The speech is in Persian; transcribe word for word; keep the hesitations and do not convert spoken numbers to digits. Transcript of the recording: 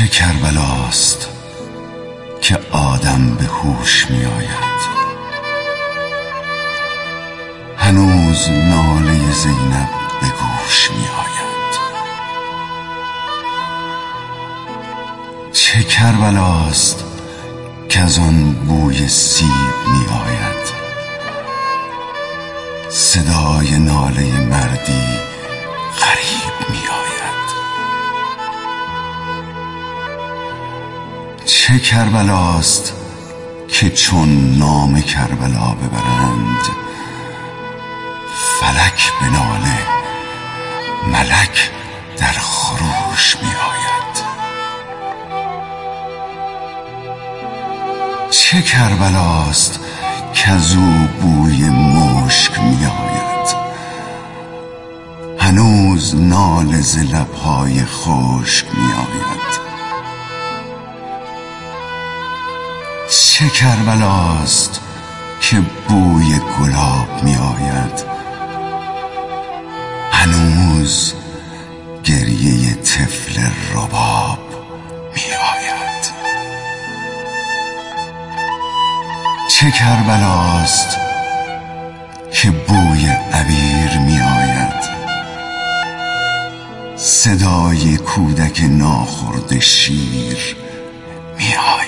چه کربلاست که آدم به هوش می آید. هنوز ناله زینب به گوش می آید. چه کربلاست که از آن بوی سیب می آید. صدای ناله مردی غریب می آید. چه کربلاست که چون نام کربلا ببرند فلک به ناله ملک در خروش می آید. چه کربلاست که از او بوی مشک می آید. هنوز ناله ز لبهای خشک می آید. چه کربلاست که بوی گلاب می آید. هنوز گریه طفل رباب می آید. چه کربلاست که بوی عبیر می آید. صدای کودک ناخورده شیر می آید.